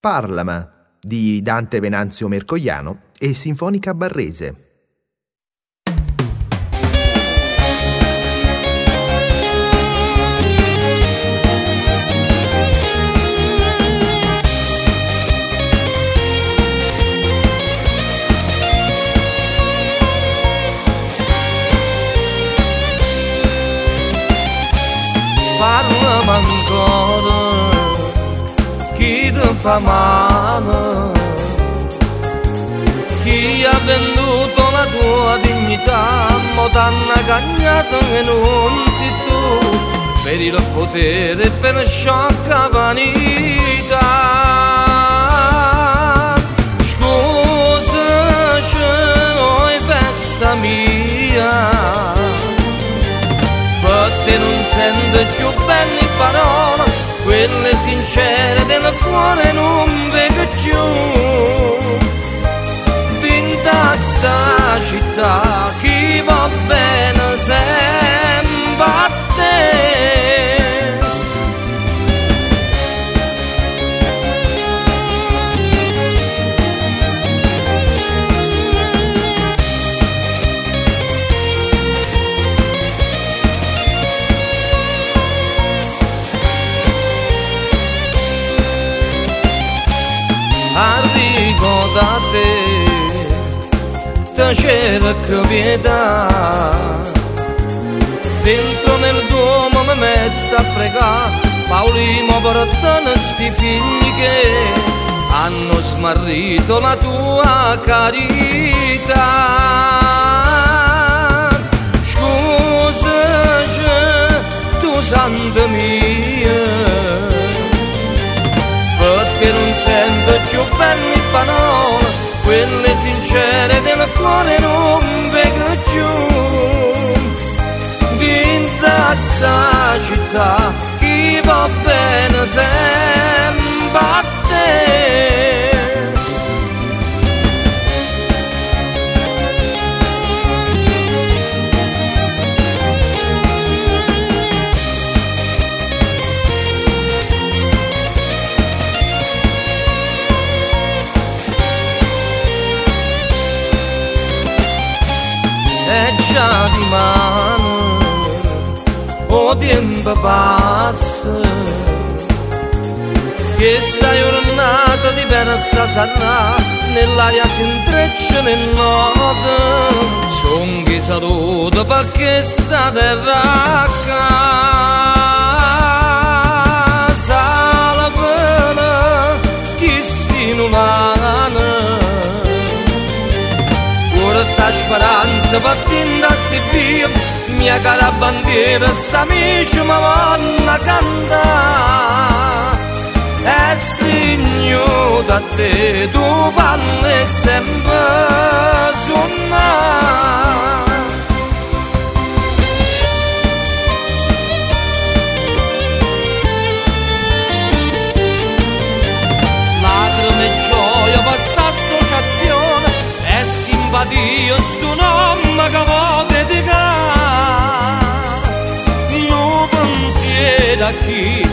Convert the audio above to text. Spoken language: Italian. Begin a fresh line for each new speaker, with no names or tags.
Parlama di Dante Venanzio Mercogliano e Sinfonica Barrese.
Parlama ancora, chi ti fa male, chi ha venduto la tua dignità, mo t'hanno cagnato che non sei tu, per il potere e per sciocca vanità. Scusa, c'è festa mia, perché non sento più belle parole, quelle sincere del cuore non vedo più. Vinta sta città, chi va bene sempre a te. Arrivo da te cerco pietà, dentro nel Duomo mi metto a pregare, Paolino portano sti figli che hanno smarrito la tua carità. Scusaci, tu santa mia, perché non sento più belle parole, quelle sincere del cuore non vedo più. Vinta sta città, chi va bene sempre a te. E già di mano, o tempo passa, che sta giornata diversa sarà, nell'aria si intrecciano e note, son chi saluta perché sta terra a casa, la pena chi stinulana. Porta speranza partendo a sti via, mia cara bandiera sta amici mi vanno a cantare. E stigno da te, tu parli sempre suonare. Lacrime e gioia per sta associazione, e simpatia sto nome che vuoi dedicare. Non pensiero a chi